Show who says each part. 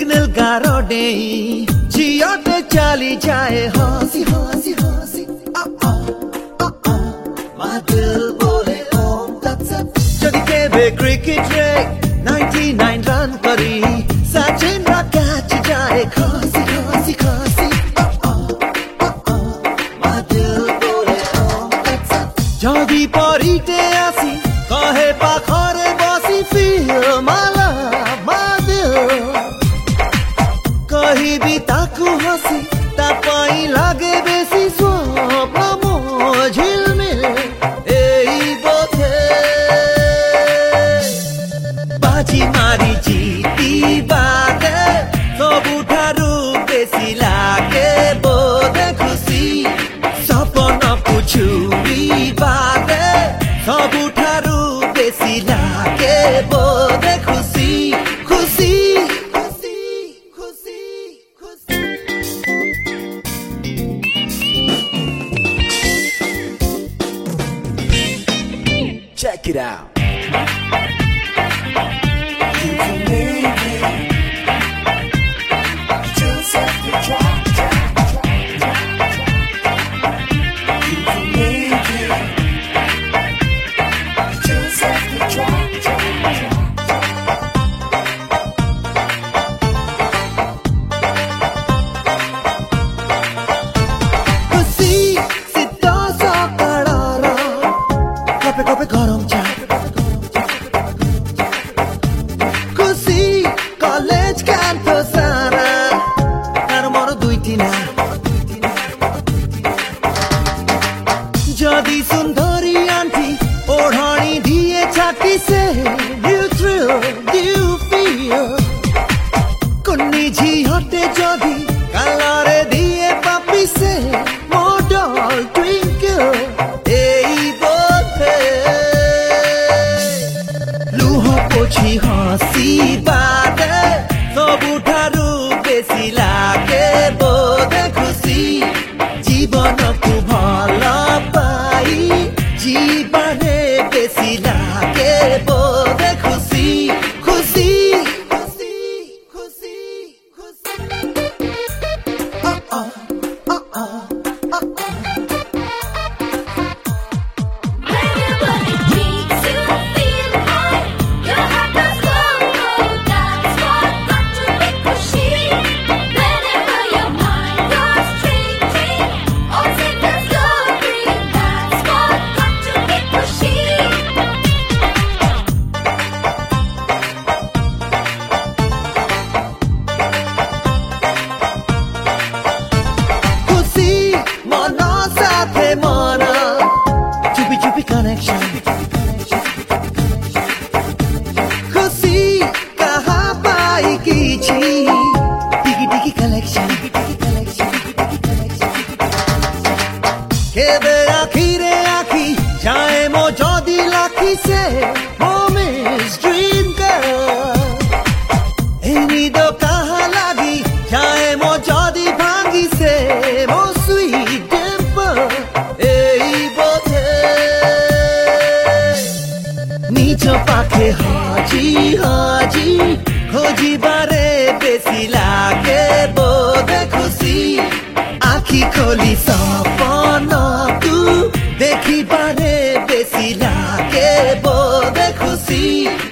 Speaker 1: Signal गारो देई जियोटे चली जाए हंसी हंसी हंसी my दिल बोले ओम तत्सत जदि केबे क्रिकेट रे 99 रन करी सचिन रा कैच जाए खसी खसी खसी my दिल बोले ओम तत्सत जदि परिते आसी कहे पाखरे बसी feel my love my दिल कहीं भी ताकू हंसी तापाई लागे बेसी स्वप्न मो झिलमिल एई बोथे बाजी मारी जीती बागे सबुठारू बेसी लागे बोधे खुशी सपना पुछुई बागे सबुठारू बेसी लागे बोधे खुशी खुशी Check it out. गरम चा खुशी कॉलेज कैंपस सारा तार मोर दुईटी ना जदि सुंदरी आंटी ओढ़ानी दिए छाती से you thrill you feel कुन्नी झी हटे जदि कलरे दिए पापी से मोडल twinkle पोछी हंसी बादे सबुठारू बेसी लागे बोधे खुशी जीवन को भल पाई जीवने बेसी लागे बोधे खुशी खुशी खुशी खुशी connection खुशी कहाँ पाई कीची टिकी टिकी collection केबे आखिरे आखी जाए मो जदी लाखी से home is dream girl एनी दो कहाँ लागी जाए मो जदी भांगी से मो sweet dimple एई बोथे नीचो पाखे हाजी हाजी खोजी बारे बेसी लागे बोधे खुशी आखी खोली सपना तू देखी बारे बेसी लागे बोधे खुशी